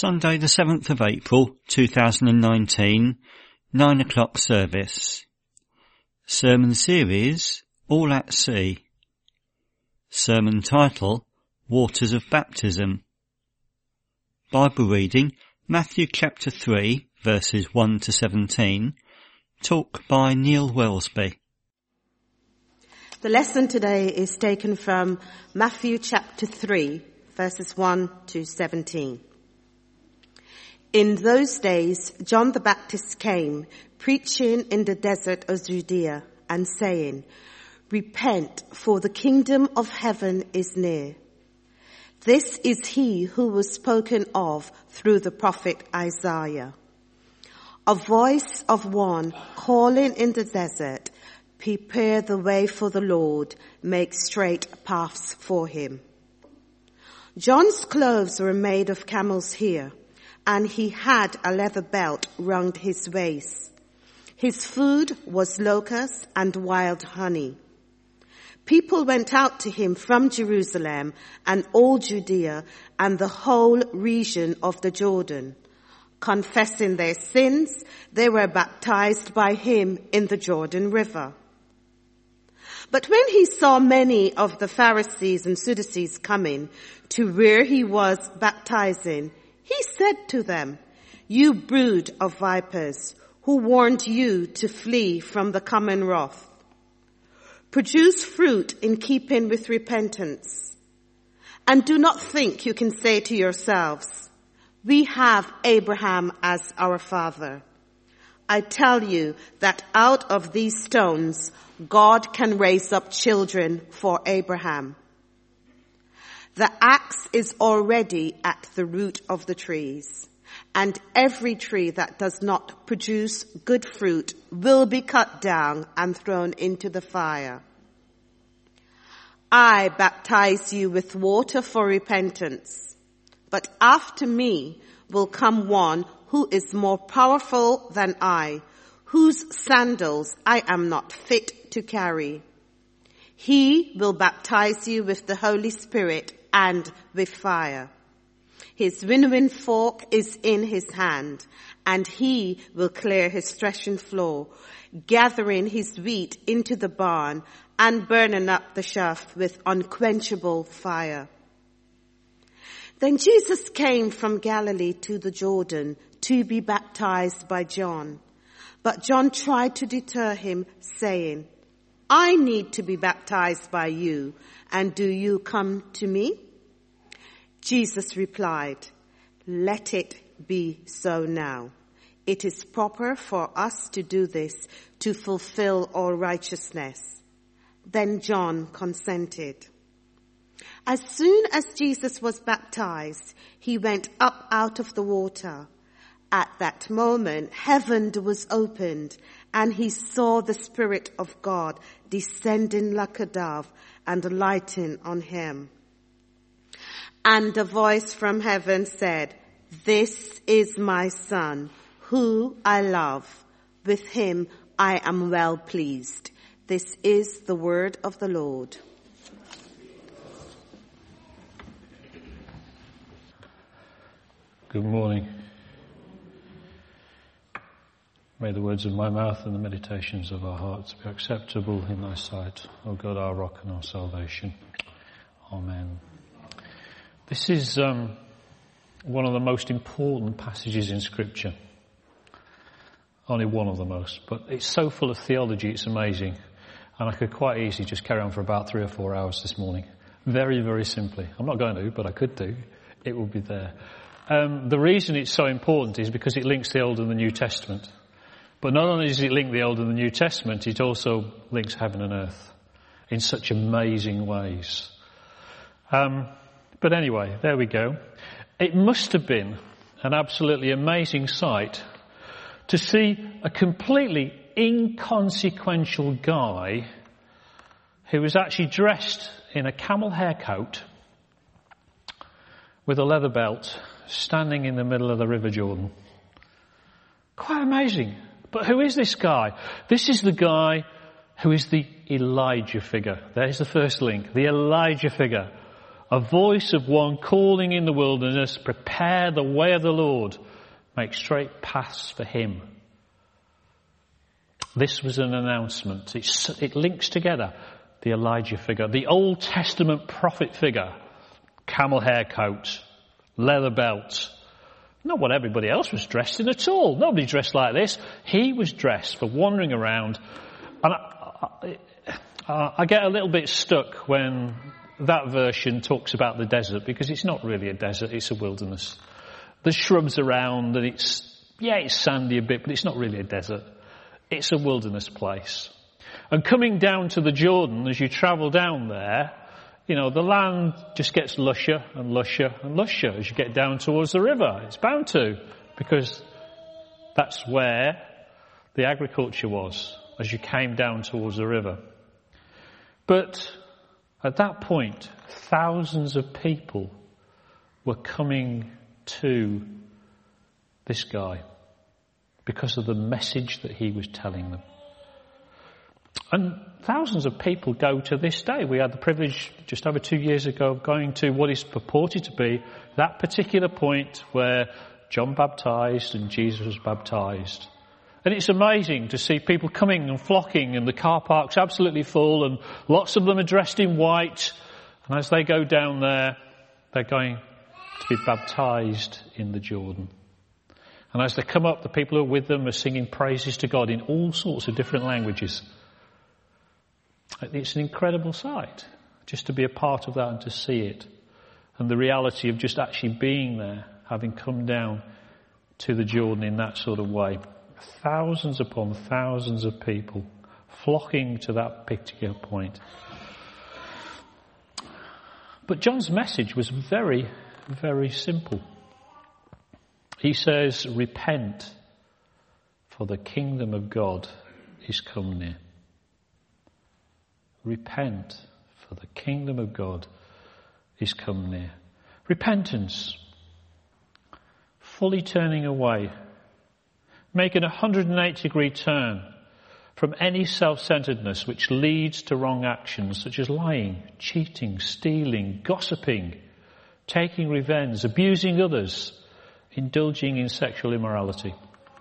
Sunday the 7th of April 2019, 9 o'clock service. Sermon series, All at Sea. Sermon title, Waters of Baptism. Bible reading, Matthew chapter 3, verses 1 to 17. Talk by Neil Wellesby. The lesson today is taken from Matthew chapter 3, verses 1 to 17. In those days, John the Baptist came, preaching in the desert of Judea, and saying, "Repent, for the kingdom of heaven is near." This is he who was spoken of through the prophet Isaiah. A voice of one calling in the desert, "Prepare the way for the Lord, make straight paths for him." John's clothes were made of camel's hair, and he had a leather belt round his waist. His food was locusts and wild honey. People went out to him from Jerusalem and all Judea and the whole region of the Jordan. Confessing their sins, they were baptized by him in the Jordan River. But when he saw many of the Pharisees and Sadducees coming to where he was baptizing, he said to them, "You brood of vipers, who warned you to flee from the coming wrath? Produce fruit in keeping with repentance. And do not think you can say to yourselves, 'We have Abraham as our father.' I tell you that out of these stones, God can raise up children for Abraham. The axe is already at the root of the trees, and every tree that does not produce good fruit will be cut down and thrown into the fire. I baptize you with water for repentance, but after me will come one who is more powerful than I, whose sandals I am not fit to carry. He will baptize you with the Holy Spirit and with fire. His winnowing fork is in his hand, and he will clear his threshing floor, gathering his wheat into the barn and burning up the chaff with unquenchable fire." Then Jesus came from Galilee to the Jordan to be baptized by John. But John tried to deter him, saying, "I need to be baptized by you, and do you come to me?" Jesus replied, "Let it be so now. It is proper for us to do this to fulfill all righteousness." Then John consented. As soon as Jesus was baptized, he went up out of the water. At that moment, heaven was opened, and he saw the Spirit of God descending like a dove and lighting on him. And a voice from heaven said, "This is my Son, who I love. With him I am well pleased." This is the word of the Lord. Good morning. May the words of my mouth and the meditations of our hearts be acceptable in thy sight, O God, our rock and our salvation. Amen. This is one of the most important passages in Scripture. Only one of the most, but it's so full of theology, it's amazing. And I could quite easily just carry on for about 3 or 4 hours this morning. Very, very simply. I'm not going to, but I could do. It will be there. The reason it's so important is because it links the Old and the New Testament. But not only does it link the Old and the New Testament, it also links heaven and earth in such amazing ways. But anyway, there we go. It must have been an absolutely amazing sight to see a completely inconsequential guy who was actually dressed in a camel hair coat with a leather belt standing in the middle of the River Jordan. Quite amazing. But who is this guy? This is the guy who is the Elijah figure. There's the first link. The Elijah figure. A voice of one calling in the wilderness, prepare the way of the Lord, make straight paths for him. This was an announcement. It links together the Elijah figure, the Old Testament prophet figure, camel hair coat, leather belt. Not what everybody else was dressed in at all. Nobody dressed like this. He was dressed for wandering around. And I get a little bit stuck when that version talks about the desert, because it's not really a desert, it's a wilderness. There's shrubs around and it's sandy a bit, but it's not really a desert. It's a wilderness place. And coming down to the Jordan, as you travel down there, the land just gets lusher and lusher and lusher as you get down towards the river. It's bound to, because that's where the agriculture was as you came down towards the river. But at that point, thousands of people were coming to this guy because of the message that he was telling them. And thousands of people go to this day. We had the privilege just over 2 years ago of going to what is purported to be that particular point where John baptized and Jesus was baptized. And it's amazing to see people coming and flocking, and the car park's absolutely full, and lots of them are dressed in white. And as they go down there, they're going to be baptized in the Jordan. And as they come up, the people who are with them are singing praises to God in all sorts of different languages. It's an incredible sight, just to be a part of that and to see it. And the reality of just actually being there, having come down to the Jordan in that sort of way. Thousands upon thousands of people flocking to that particular point. But John's message was very, very simple. He says, repent, for the kingdom of God is come near. Repent, for the kingdom of God is come near. Repentance, fully turning away, making a 180-degree turn from any self-centeredness which leads to wrong actions such as lying, cheating, stealing, gossiping, taking revenge, abusing others, indulging in sexual immorality.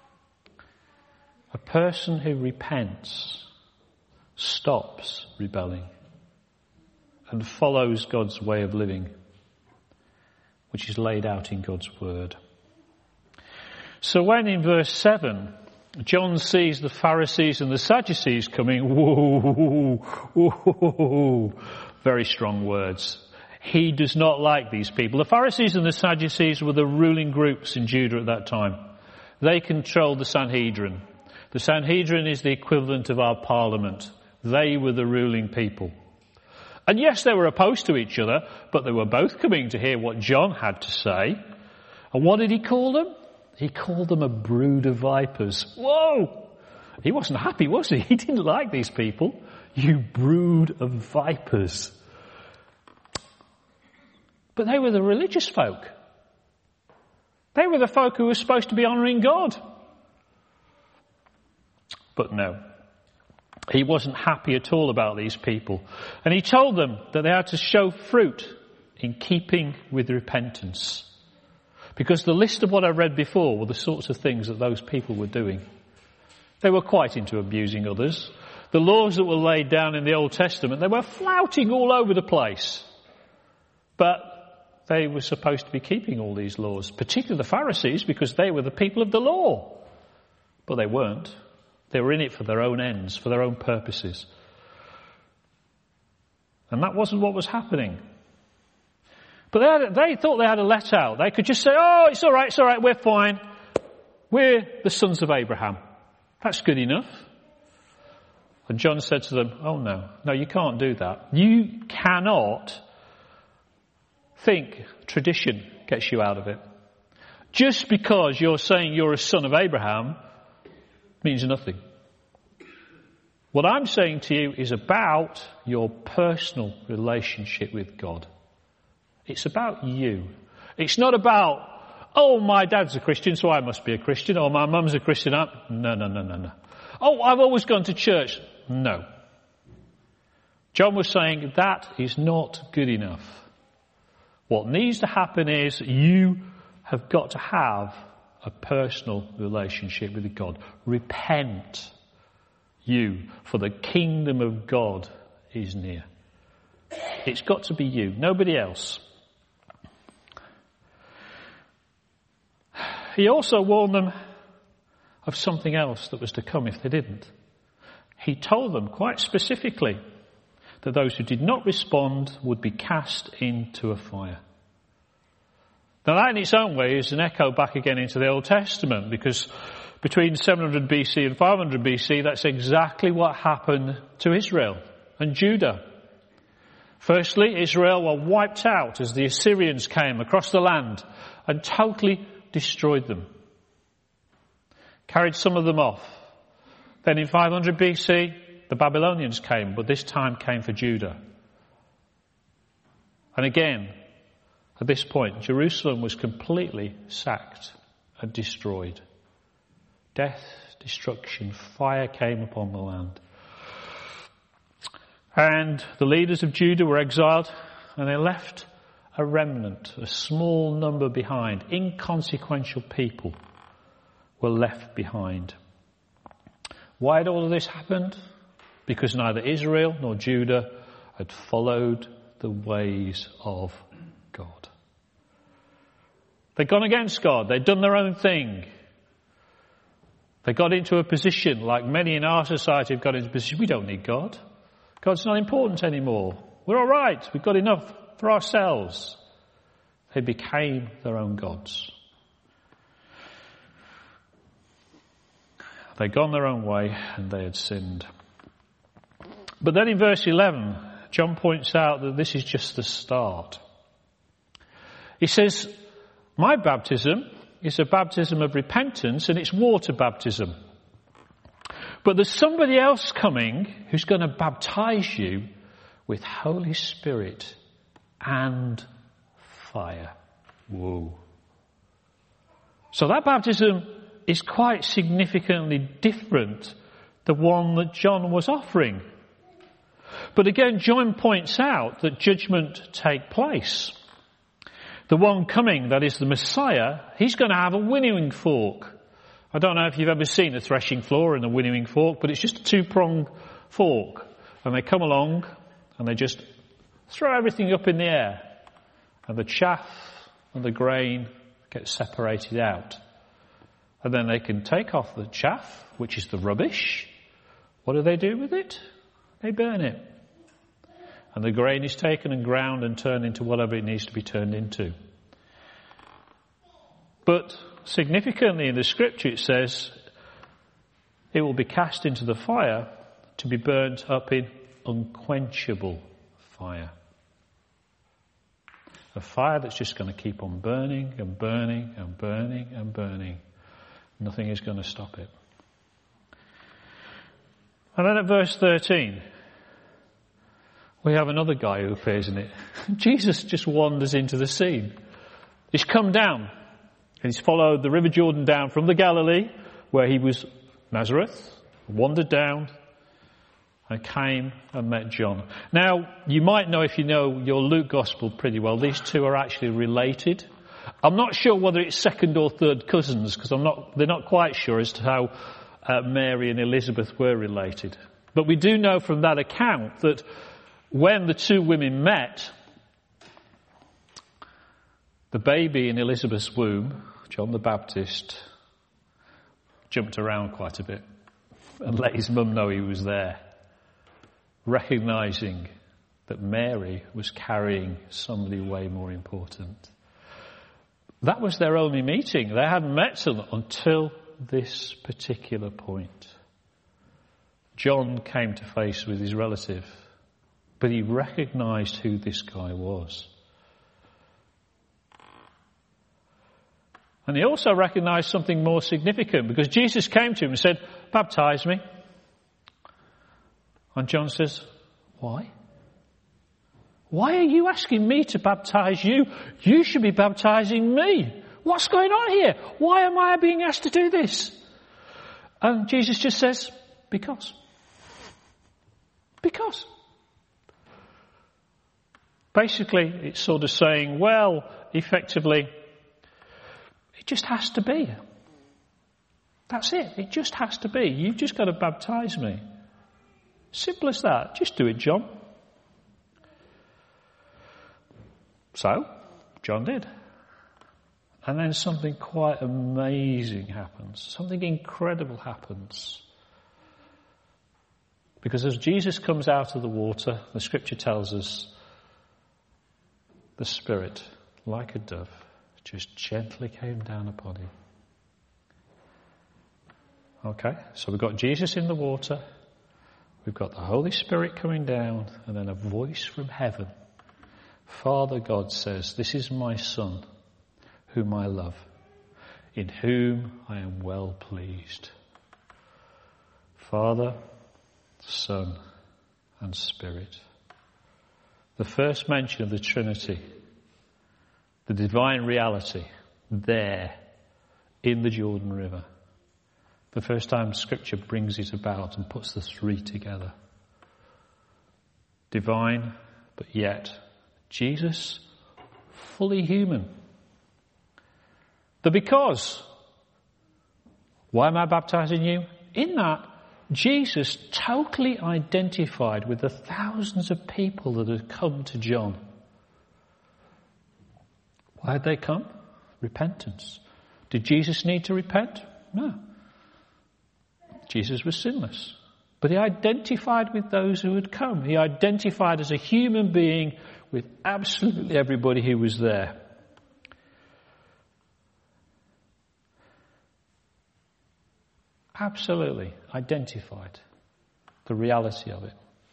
A person who repents stops rebelling and follows God's way of living, which is laid out in God's word. So when in verse 7, John sees the Pharisees and the Sadducees coming, whoa, very strong words. He does not like these people. The Pharisees and the Sadducees were the ruling groups in Judah at that time. They controlled the Sanhedrin. The Sanhedrin is the equivalent of our parliament. They were the ruling people. And yes, they were opposed to each other, but they were both coming to hear what John had to say. And what did he call them? He called them a brood of vipers. Whoa! He wasn't happy, was he? He didn't like these people. You brood of vipers. But they were the religious folk. They were the folk who were supposed to be honouring God. But no. He wasn't happy at all about these people. And he told them that they had to show fruit in keeping with repentance. Because the list of what I read before were the sorts of things that those people were doing. They were quite into abusing others. The laws that were laid down in the Old Testament, they were flouting all over the place. But they were supposed to be keeping all these laws, particularly the Pharisees, because they were the people of the law. But they weren't. They were in it for their own ends, for their own purposes. And that wasn't what was happening. But they thought they had a let out. They could just say, oh, it's all right, we're fine. We're the sons of Abraham. That's good enough. And John said to them, oh no, you can't do that. You cannot think tradition gets you out of it. Just because you're saying you're a son of Abraham means nothing. What I'm saying to you is about your personal relationship with God. It's about you. It's not about, oh, my dad's a Christian, so I must be a Christian, or my mum's a Christian. No. Oh, I've always gone to church. No. John was saying that is not good enough. What needs to happen is you have got to have a personal relationship with God. Repent, you, for the kingdom of God is near. It's got to be you, nobody else. He also warned them of something else that was to come if they didn't. He told them quite specifically that those who did not respond would be cast into a fire. Now that in its own way is an echo back again into the Old Testament, because between 700 BC and 500 BC, that's exactly what happened to Israel and Judah. Firstly, Israel were wiped out as the Assyrians came across the land and totally destroyed them. Carried some of them off. Then in 500 BC, the Babylonians came, but this time came for Judah. And again, at this point, Jerusalem was completely sacked and destroyed. Death, destruction, fire came upon the land. And the leaders of Judah were exiled, and they left a remnant, a small number behind. Inconsequential people were left behind. Why had all of this happened? Because neither Israel nor Judah had followed the ways of God. They'd gone against God. They'd done their own thing. They got into a position, like many in our society have got into a position, we don't need God. God's not important anymore. We're all right. We've got enough for ourselves. They became their own gods. They'd gone their own way and they had sinned. But then in verse 11, John points out that this is just the start. He says, my baptism is a baptism of repentance and it's water baptism. But there's somebody else coming who's going to baptize you with Holy Spirit and fire. Whoa. So that baptism is quite significantly different, the one that John was offering. But again, John points out that judgment take place. The one coming, that is the Messiah, he's going to have a winnowing fork. I don't know if you've ever seen a threshing floor and a winnowing fork, but it's just a two-pronged fork. And they come along and they just throw everything up in the air. And the chaff and the grain get separated out. And then they can take off the chaff, which is the rubbish. What do they do with it? They burn it. And the grain is taken and ground and turned into whatever it needs to be turned into. But significantly in the scripture it says, it will be cast into the fire to be burnt up in unquenchable fire. A fire that's just going to keep on burning and burning and burning and burning. Nothing is going to stop it. And then at verse 13, we have another guy who appears in it. Jesus just wanders into the scene. He's come down and he's followed the River Jordan down from the Galilee, where he was Nazareth, wandered down and came and met John. Now, you might know, if you know your Luke Gospel pretty well, these two are actually related. I'm not sure whether it's second or third cousins, because they're not quite sure as to how Mary and Elizabeth were related. But we do know from that account that when the two women met, the baby in Elizabeth's womb, John the Baptist, jumped around quite a bit and let his mum know he was there, recognising that Mary was carrying somebody way more important. That was their only meeting. They hadn't met until this particular point. John came to face with his relative, but he recognised who this guy was. And he also recognised something more significant, because Jesus came to him and said, baptise me. And John says, why? Why are you asking me to baptise you? You should be baptising me. What's going on here? Why am I being asked to do this? And Jesus just says, because. Because. Basically, it's sort of saying, well, effectively, it just has to be. That's it. It just has to be. You've just got to baptize me. Simple as that. Just do it, John. So, John did. And then something quite amazing happens. Something incredible happens. Because as Jesus comes out of the water, the scripture tells us, the Spirit, like a dove, just gently came down upon him. Okay, so we've got Jesus in the water, we've got the Holy Spirit coming down, and then a voice from heaven. Father God says, this is my Son, whom I love, in whom I am well pleased. Father, Son, and Spirit. The first mention of the Trinity, the divine reality, there, in the Jordan River. The first time Scripture brings it about and puts the three together. Divine, but yet Jesus, fully human. The because. Why am I baptizing you? In that, Jesus totally identified with the thousands of people that had come to John. Why had they come? Repentance. Did Jesus need to repent? No. Jesus was sinless. But he identified with those who had come. He identified as a human being with absolutely everybody who was there. Absolutely identified the reality of it.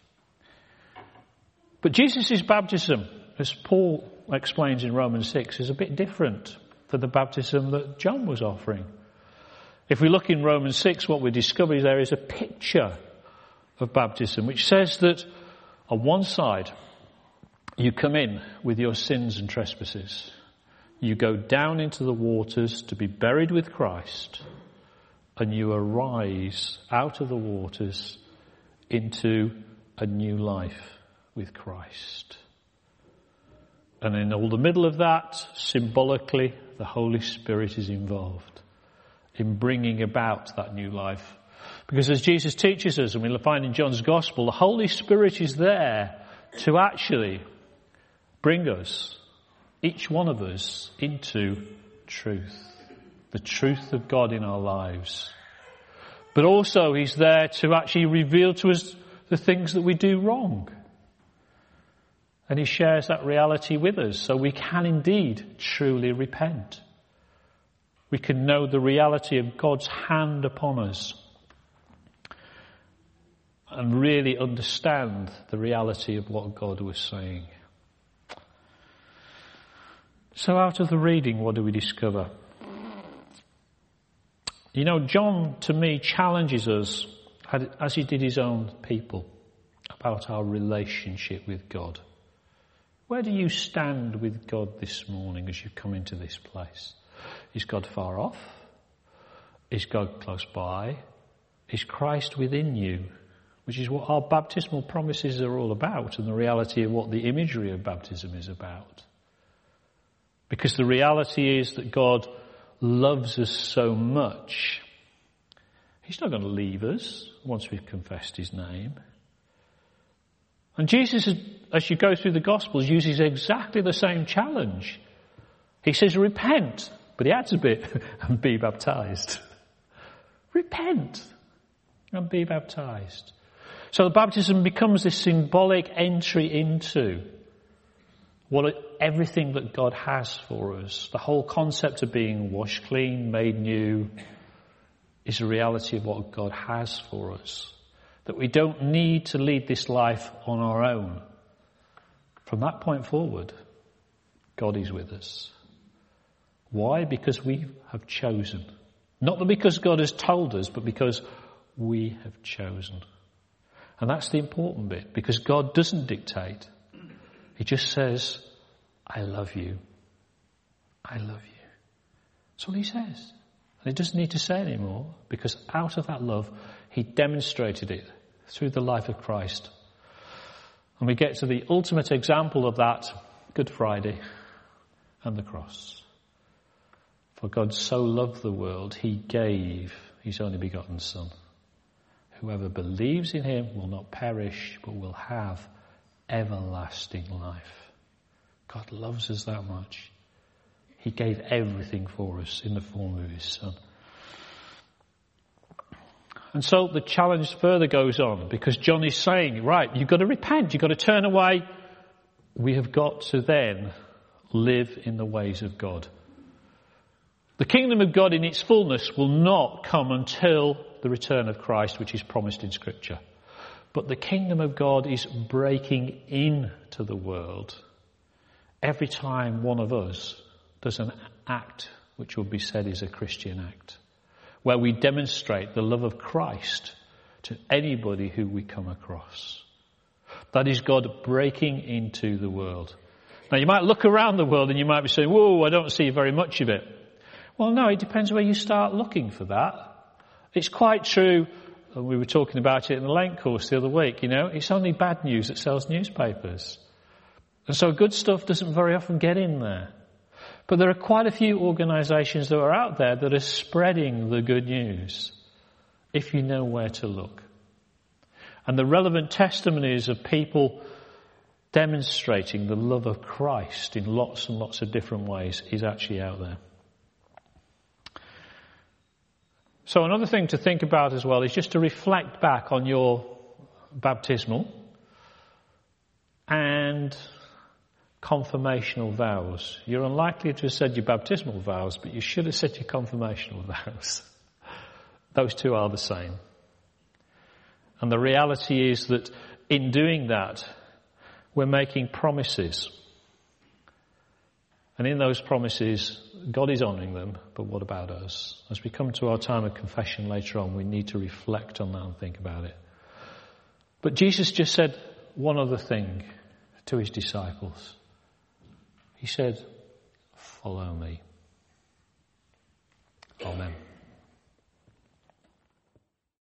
But Jesus' baptism, as Paul explains in Romans 6, is a bit different than the baptism that John was offering. If we look in Romans 6, what we discover is there is a picture of baptism which says that on one side you come in with your sins and trespasses. You go down into the waters to be buried with Christ, and you arise out of the waters into a new life with Christ. And in all the middle of that, symbolically, the Holy Spirit is involved in bringing about that new life. Because as Jesus teaches us, and we'll find in John's Gospel, the Holy Spirit is there to actually bring us, each one of us, into truth. The truth of God in our lives. But also he's there to actually reveal to us the things that we do wrong. And he shares that reality with us so we can indeed truly repent. We can know the reality of God's hand upon us and really understand the reality of what God was saying. So out of the reading, what do we discover? You know, John, to me, challenges us, as he did his own people, about our relationship with God. Where do you stand with God this morning as you come into this place? Is God far off? Is God close by? Is Christ within you? Which is what our baptismal promises are all about, and the reality of what the imagery of baptism is about. Because the reality is that God loves us so much, he's not going to leave us once we've confessed his name. And Jesus, as you go through the Gospels, uses exactly the same challenge. He says, repent, but he adds a bit, and be baptized. Repent and be baptized. So the baptism becomes this symbolic entry into everything that God has for us. The whole concept of being washed clean, made new, is a reality of what God has for us. That we don't need to lead this life on our own. From that point forward, God is with us. Why? Because we have chosen. Not because God has told us, but because we have chosen. And that's the important bit, because God doesn't dictate. He just says, I love you. I love you. That's all he says. And he doesn't need to say anymore, because out of that love, he demonstrated it through the life of Christ And we get to the ultimate example of that, Good Friday and the cross. For God so loved the world, he gave his only begotten Son. Whoever believes in him will not perish, but will have everlasting life. God loves us that much. He gave everything for us in the form of his Son. And so the challenge further goes on, because John is saying, right, you've got to repent, you've got to turn away. We have got to then live in the ways of God. The kingdom of God in its fullness will not come until the return of Christ, which is promised in Scripture. But the kingdom of God is breaking into the world every time one of us does an act which would be said is a Christian act, where we demonstrate the love of Christ to anybody who we come across. That is God breaking into the world. Now you might look around the world and you might be saying, whoa, I don't see very much of it. Well, no, it depends where you start looking for that. It's quite true, we were talking about it in the Lent course the other week, it's only bad news that sells newspapers. And so good stuff doesn't very often get in there. But there are quite a few organisations that are out there that are spreading the good news, if you know where to look. And the relevant testimonies of people demonstrating the love of Christ in lots and lots of different ways is actually out there. So another thing to think about as well is just to reflect back on your baptismal and confirmational vows. You're unlikely to have said your baptismal vows, but you should have said your confirmational vows. Those two are the same. And the reality is that in doing that, we're making promises. And in those promises, God is honouring them, but what about us? As we come to our time of confession later on, we need to reflect on that and think about it. But Jesus just said one other thing to his disciples. He said, follow me.